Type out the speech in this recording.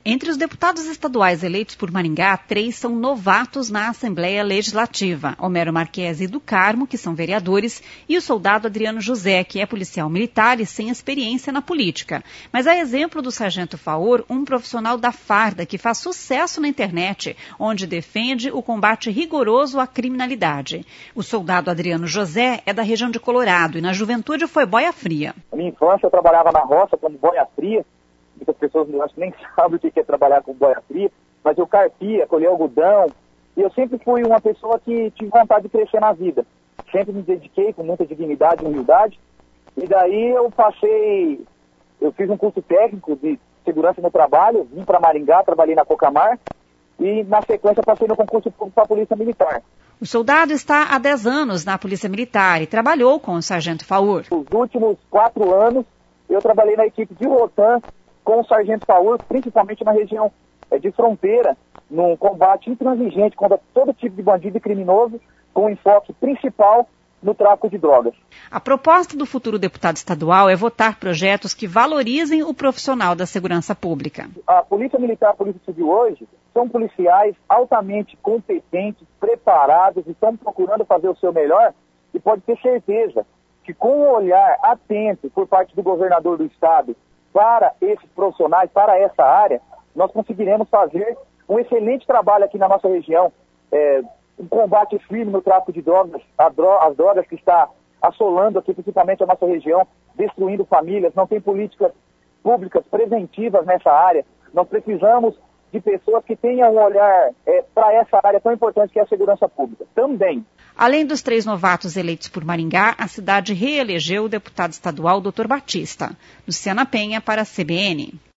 Entre os deputados estaduais eleitos por Maringá, 3 são novatos na Assembleia Legislativa. Homero Marquesi do Carmo, que são vereadores, e o soldado Adriano José, que é policial militar e sem experiência na política. Mas a exemplo do sargento Faur, um profissional da farda que faz sucesso na internet, onde defende o combate rigoroso à criminalidade. O soldado Adriano José é da região de Colorado e na juventude foi boia fria. Na minha infância eu trabalhava na roça como boia fria. Muitas pessoas eu acho que nem sabem o que é trabalhar com boia fria, mas eu carpia, colhia algodão, e eu sempre fui uma pessoa que tive vontade de crescer na vida. Sempre me dediquei com muita dignidade e humildade, e daí eu fiz um curso técnico de segurança no trabalho, vim para Maringá, trabalhei na Cocamar, e na sequência passei no concurso público para a Polícia Militar. O soldado está há 10 anos na Polícia Militar e trabalhou com o sargento Faur. Os últimos 4 anos eu trabalhei na equipe de Rotan, com o sargento Faur, principalmente na região de fronteira, num combate intransigente contra todo tipo de bandido e criminoso, com enfoque principal no tráfico de drogas. A proposta do futuro deputado estadual é votar projetos que valorizem o profissional da segurança pública. A Polícia Militar e a Polícia Civil hoje são policiais altamente competentes, preparados e estão procurando fazer o seu melhor, e pode ter certeza que com um olhar atento por parte do governador do estado para esses profissionais, para essa área, nós conseguiremos fazer um excelente trabalho aqui na nossa região, um combate firme no tráfico de drogas, as drogas que está assolando aqui principalmente a nossa região, destruindo famílias, não tem políticas públicas preventivas nessa área. Nós precisamos de pessoas que tenham um olhar para essa área tão importante que é a segurança pública. Também. Além dos 3 novatos eleitos por Maringá, a cidade reelegeu o deputado estadual Dr. Batista. Luciana Penha para a CBN.